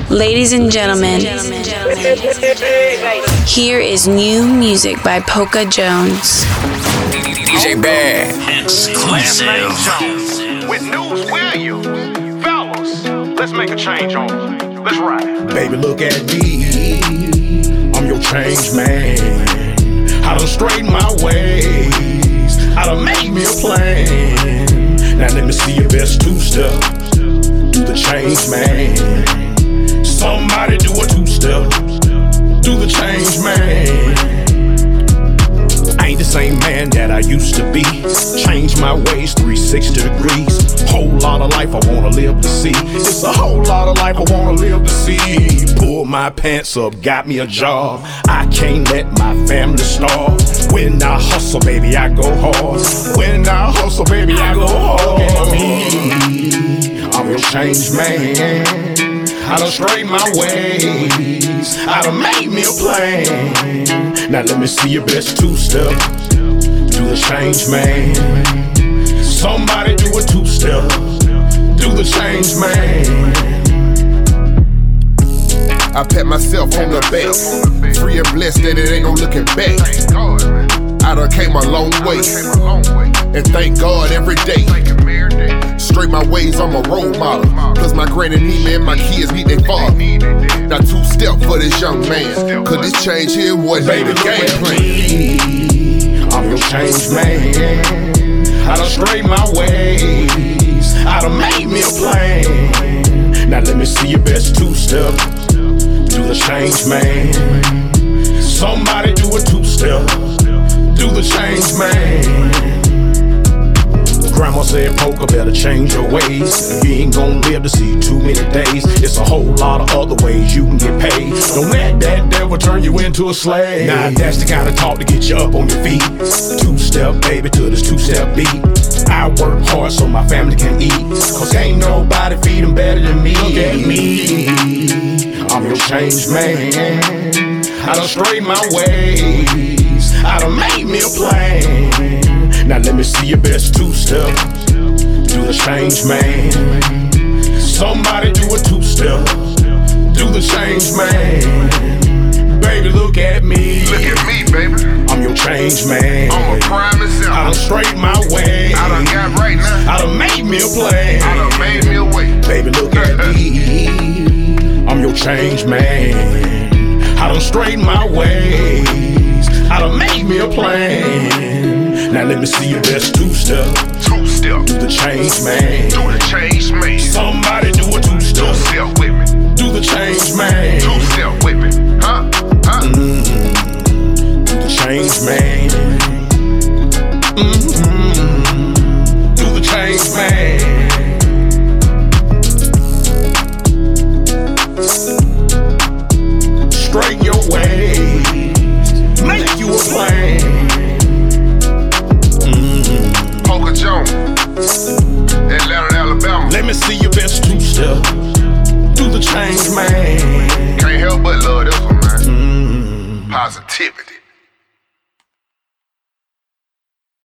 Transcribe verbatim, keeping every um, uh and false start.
Ladies and gentlemen, here is new music by Polka Jones. D J Bad. Exclusive. With news, will you? Fellas, let's make a change on it. Let's ride. Baby, look at me. I'm your change man. I done straighten my ways. I done made me a plan. Now let me see your best two-step. Do the change man. Somebody do a two-step. Do the change man. I ain't the same man that I used to be. Changed my ways three sixty degrees. Whole lot of life I wanna live to see. It's a whole lot of life I wanna live to see. Pull my pants up, got me a job. I can't let my family starve. When I hustle, baby, I go hard. When I hustle, baby, I go hard. I'm your change man. I done straighten my ways. I done made me a plan. Now let me see your best two-step. Do the change man. Somebody do a two-step. Do the change man. I pat myself on the back. Free and blessed that it ain't no looking back. I done came a long way. And thank God every day. Straight my ways, I'm a role model. Plus my granny need me and my kids need their father. Now two step for this young man. Cause this change here wasn't Baby, the game plan. I'm your change man. I done straighten my ways. I done made me a plan. Now let me see your best two-step. Do the change man. Somebody do a two-step. Do the change man. Grandma said, Polka, better change your ways. You ain't gon' live to see too many days. It's a whole lot of other ways you can get paid. Don't let that devil turn you into a slave. Now that's the kind of talk to get you up on your feet. Two-step, baby, to this two-step beat. I work hard so my family can eat. Cause ain't nobody feeding better than me. Look at me. I'm your change man. I done straighten my ways. I done made me a plan. Now let me see your best two-step. Do the change man. Somebody do a two-step. Do the change man. Baby, look at me. Look at me, baby. I'm your change man. I'm a prime example. I done straighten my way. I done got right now. I done made me a plan. I done made me a way. Baby, look at me. I'm your change man. I done straighten my ways. I done made me a plan. Now let me see your best two-step. Two-step. Do the change man. Do the change man. Somebody do a two-step. Two-step with me. Do the change man. Two-step with me. Huh? Huh? Mm-hmm. Do the change man. Mm-hmm. Do the change man. Straighten your ways. Make you a plan. Polka Jones, Atlanta, Alabama. Let me see your best two-step. Do the change man. Can't help but love this one, man. Mm. Positivity.